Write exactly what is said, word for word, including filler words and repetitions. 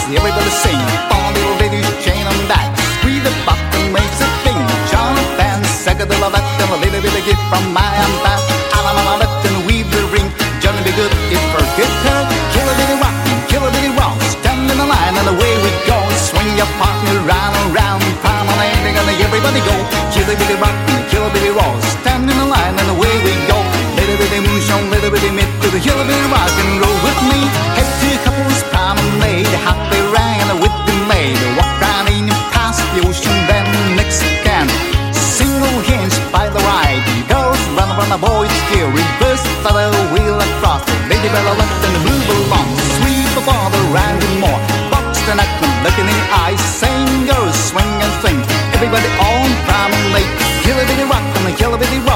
everybody sing. Follow little ladies, chain on back. Squeeze the button, makes a thing. Jonathan, second the love, and a little bit of gift from my aunt Pat. Alama, let and weave the ring. Johnny be good if forget her. Kill a bitty rock, kill a bitty rock. Stand in the line and away we go. Swing your partner round and round. Palm on anything and everybody go. Kill a bitty rock, kill a bitty rock. Stand in the line and away we go. Little bitty moonshine, little bitty mid to the hill, a bitty rock and roll with me. Head to couples, promenade, happy rang and a whip be made. Walk round in and past the ocean, then next again. Single hinge by the right, girls run around the boys steer. Reverse for the wheel across. Lady Bella left and move along. Sweep the father round and more. Box the neck and look in the eyes. Sing girls swing and swing. Everybody on promenade. Kill a bitty rock and kill a bitty rock.